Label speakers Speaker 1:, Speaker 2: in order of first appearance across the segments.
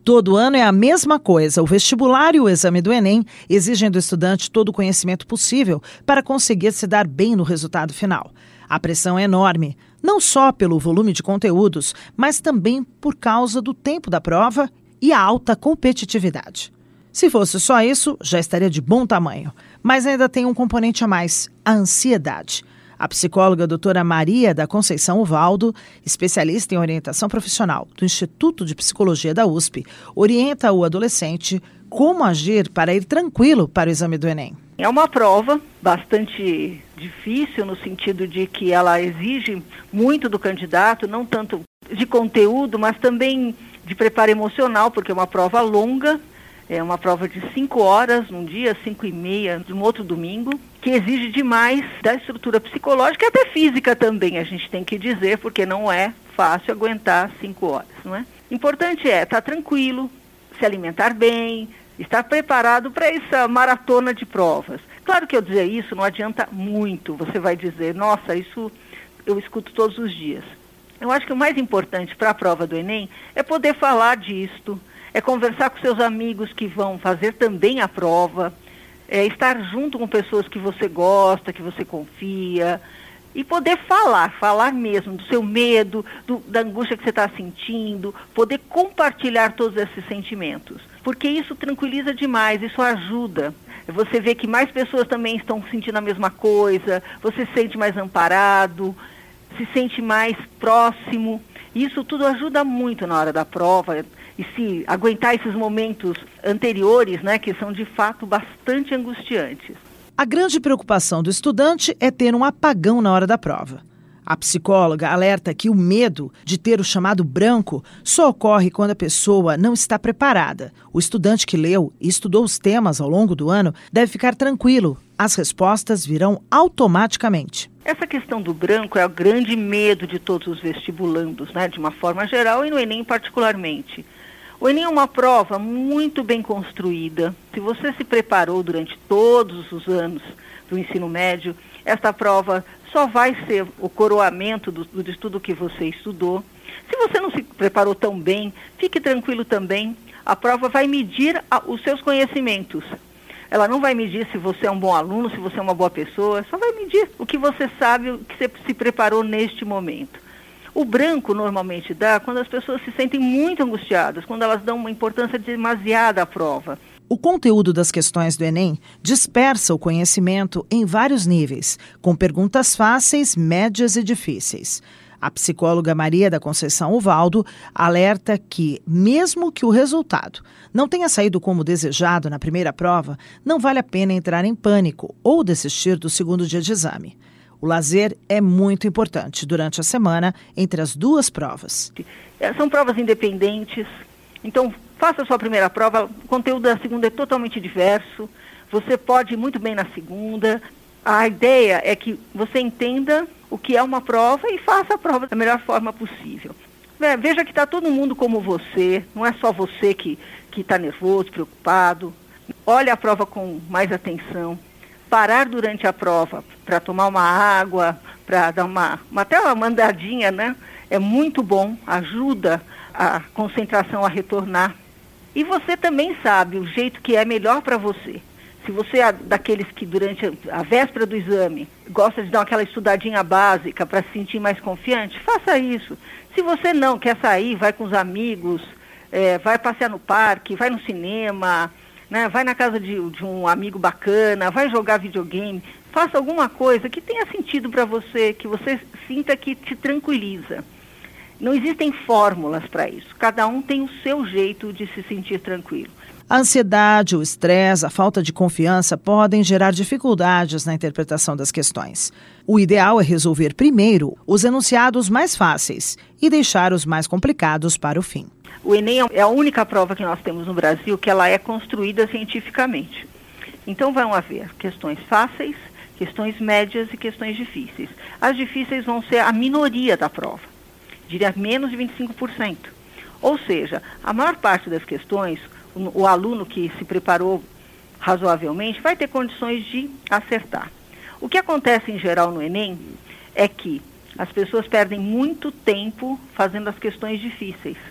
Speaker 1: Todo ano é a mesma coisa. O vestibular e o exame do Enem exigem do estudante todo o conhecimento possível para conseguir se dar bem no resultado final. A pressão é enorme, não só pelo volume de conteúdos, mas também por causa do tempo da prova e a alta competitividade. Se fosse só isso, já estaria de bom tamanho. Mas ainda tem um componente a mais, a ansiedade. A psicóloga doutora Maria da Conceição Uvaldo, especialista em orientação profissional do Instituto de Psicologia da USP, orienta o adolescente como agir para ir tranquilo para o exame do Enem.
Speaker 2: É uma prova bastante difícil no sentido de que ela exige muito do candidato, não tanto de conteúdo, mas também de preparo emocional, porque é uma prova longa. É uma prova de 5 horas num dia, 5h30 de um outro domingo, que exige demais da estrutura psicológica e até física também, a gente tem que dizer, porque não é fácil aguentar 5 horas, não é? Importante é estar tranquilo, se alimentar bem, estar preparado para essa maratona de provas. Claro que eu dizer isso não adianta muito, você vai dizer, nossa, isso eu escuto todos os dias. Eu acho que o mais importante para a prova do Enem é poder falar disto, é conversar com seus amigos que vão fazer também a prova, é estar junto com pessoas que você gosta, que você confia, e poder falar mesmo do seu medo, da angústia que você está sentindo, poder compartilhar todos esses sentimentos. Porque isso tranquiliza demais, isso ajuda. Você vê que mais pessoas também estão sentindo a mesma coisa, você se sente mais amparado, se sente mais próximo. Isso tudo ajuda muito na hora da prova. E se aguentar esses momentos anteriores, né, que são de fato bastante angustiantes.
Speaker 1: A grande preocupação do estudante é ter um apagão na hora da prova. A psicóloga alerta que o medo de ter o chamado branco só ocorre quando a pessoa não está preparada. O estudante que leu e estudou os temas ao longo do ano deve ficar tranquilo. As respostas virão automaticamente.
Speaker 2: Essa questão do branco é o grande medo de todos os vestibulandos, né, de uma forma geral e no Enem particularmente. O Enem é uma prova muito bem construída. Se você se preparou durante todos os anos do ensino médio, esta prova só vai ser o coroamento do estudo que você estudou. Se você não se preparou tão bem, fique tranquilo também. A prova vai medir os seus conhecimentos. Ela não vai medir se você é um bom aluno, se você é uma boa pessoa, só vai medir o que você sabe, o que você se preparou neste momento. O branco normalmente dá quando as pessoas se sentem muito angustiadas, quando elas dão uma importância demasiada à prova.
Speaker 1: O conteúdo das questões do Enem dispersa o conhecimento em vários níveis, com perguntas fáceis, médias e difíceis. A psicóloga Maria da Conceição Uvaldo alerta que, mesmo que o resultado não tenha saído como desejado na primeira prova, não vale a pena entrar em pânico ou desistir do segundo dia de exame. O lazer é muito importante durante a semana entre as duas provas.
Speaker 2: São provas independentes, então faça a sua primeira prova, o conteúdo da segunda é totalmente diverso, você pode ir muito bem na segunda. A ideia é que você entenda o que é uma prova e faça a prova da melhor forma possível. Veja que está todo mundo como você, não é só você que está nervoso, preocupado. Olhe a prova com mais atenção. Parar durante a prova para tomar uma água, para dar até uma andadinha, né? É muito bom, ajuda a concentração a retornar. E você também sabe o jeito que é melhor para você. Se você é daqueles que durante a véspera do exame gosta de dar aquela estudadinha básica para se sentir mais confiante, faça isso. Se você não quer sair, vai com os amigos, vai passear no parque, vai no cinema, né, vai na casa de um amigo bacana, vai jogar videogame, faça alguma coisa que tenha sentido para você, que você sinta que te tranquiliza. Não existem fórmulas para isso, cada um tem o seu jeito de se sentir tranquilo.
Speaker 1: A ansiedade, o estresse, a falta de confiança podem gerar dificuldades na interpretação das questões. O ideal é resolver primeiro os enunciados mais fáceis e deixar os mais complicados para o fim.
Speaker 2: O Enem é a única prova que nós temos no Brasil que ela é construída cientificamente. Então vão haver questões fáceis, questões médias e questões difíceis. As difíceis vão ser a minoria da prova, diria menos de 25%. Ou seja, a maior parte das questões, o aluno que se preparou razoavelmente vai ter condições de acertar. O que acontece em geral no Enem é que as pessoas perdem muito tempo fazendo as questões difíceis.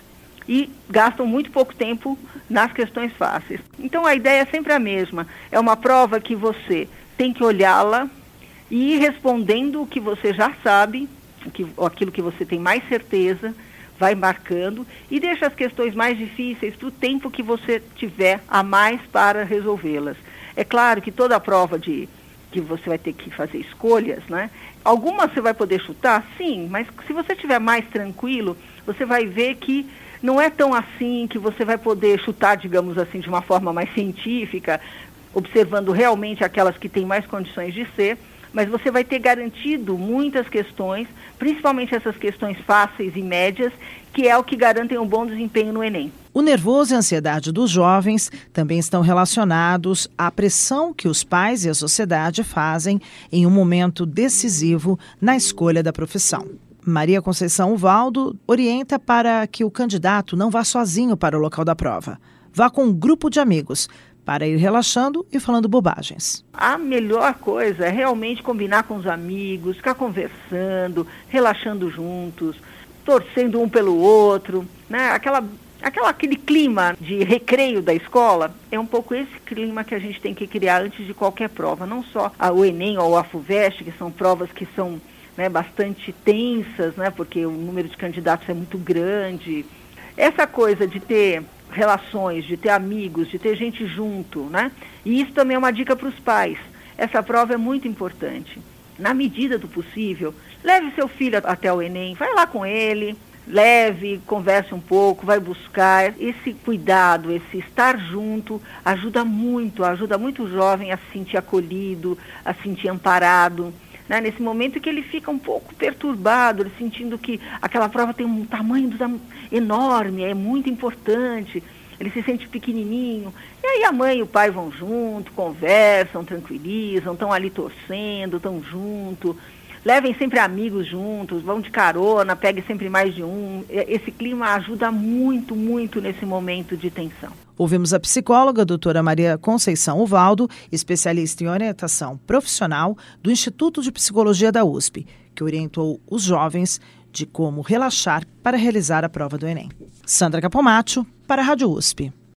Speaker 2: e gastam muito pouco tempo nas questões fáceis. Então a ideia é sempre a mesma. É uma prova que você tem que olhá-la e ir respondendo o que você já sabe, aquilo que você tem mais certeza, vai marcando e deixa as questões mais difíceis para o tempo que você tiver a mais para resolvê-las. É claro que toda a prova que você vai ter que fazer escolhas, né? Algumas você vai poder chutar, sim, mas se você estiver mais tranquilo, você vai ver que não é tão assim, que você vai poder chutar, digamos assim, de uma forma mais científica, observando realmente aquelas que têm mais condições de ser, mas você vai ter garantido muitas questões, principalmente essas questões fáceis e médias, que é o que garantem um bom desempenho no Enem.
Speaker 1: O nervoso e a ansiedade dos jovens também estão relacionados à pressão que os pais e a sociedade fazem em um momento decisivo na escolha da profissão. Maria Conceição Uvaldo orienta para que o candidato não vá sozinho para o local da prova. Vá com um grupo de amigos, para ir relaxando e falando bobagens.
Speaker 2: A melhor coisa é realmente combinar com os amigos, ficar conversando, relaxando juntos, torcendo um pelo outro, né? Aquele clima de recreio da escola, é um pouco esse clima que a gente tem que criar antes de qualquer prova, não só o Enem ou a FUVEST, que são provas que são, né, bastante tensas, né, porque o número de candidatos é muito grande. Essa coisa de ter relações, de ter amigos, de ter gente junto, né? E isso também é uma dica para os pais. Essa prova é muito importante. Na medida do possível, leve seu filho até o Enem, vai lá com ele, leve, converse um pouco, vai buscar. Esse cuidado, esse estar junto, ajuda muito o jovem a se sentir acolhido, a se sentir amparado. Né, nesse momento que ele fica um pouco perturbado, ele sentindo que aquela prova tem um tamanho enorme, é muito importante, ele se sente pequenininho. E aí a mãe e o pai vão junto, conversam, tranquilizam, estão ali torcendo, estão junto. Levem sempre amigos juntos, vão de carona, peguem sempre mais de um. Esse clima ajuda muito, muito nesse momento de tensão.
Speaker 1: Ouvimos a psicóloga doutora Maria Conceição Uvaldo, especialista em orientação profissional do Instituto de Psicologia da USP, que orientou os jovens de como relaxar para realizar a prova do Enem. Sandra Capomatto, para a Rádio USP.